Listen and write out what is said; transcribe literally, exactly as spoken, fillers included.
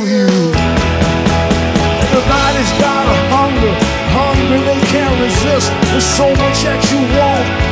you. Everybody's got a hunger, hungry they can't resist. There's so much that you want,